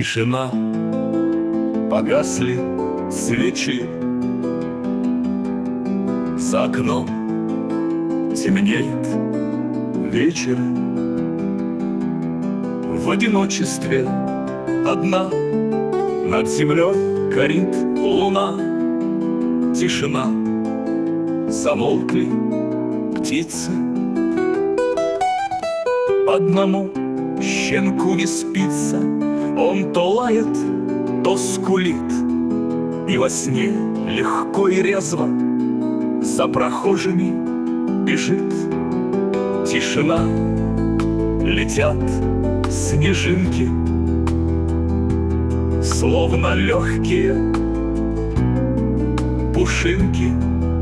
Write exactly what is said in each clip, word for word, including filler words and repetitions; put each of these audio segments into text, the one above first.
Тишина, погасли свечи, за окном темнеет вечер. В одиночестве одна над землей горит луна. Тишина, замолкли птицы. Одному щенку не спится, он то лает, то скулит, и во сне легко и резво за прохожими бежит. Тишина, летят снежинки, словно легкие пушинки,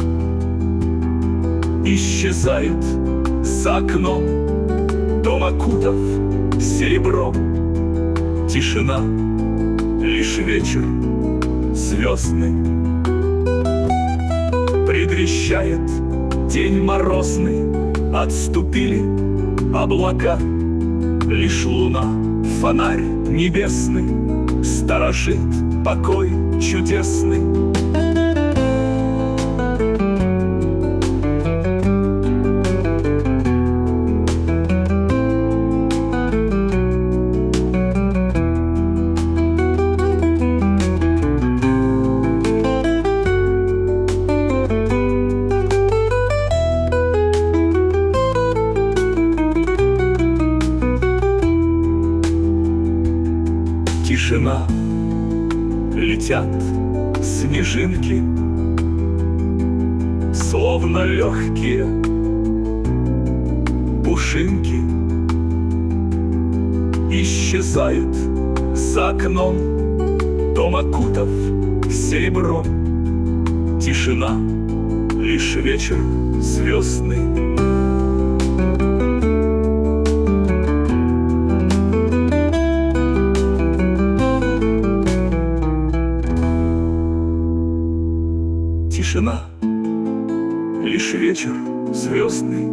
исчезают за окном дом, окутав серебром. Тишина, лишь вечер звездный предвещает день морозный. Отступили облака, лишь луна, фонарь небесный, сторожит покой чудесный. Тишина, летят снежинки, словно легкие пушинки, исчезают за окном дом, окутав серебром. Тишина, лишь вечер звездный. Тишина, лишь вечер звездный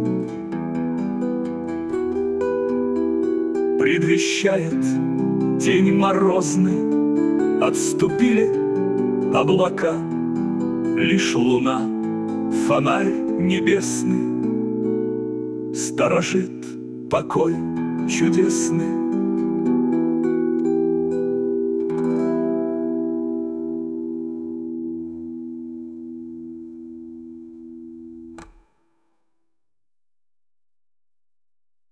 предвещает день морозный. Отступили облака, лишь луна, фонарь небесный, сторожит покой чудесный.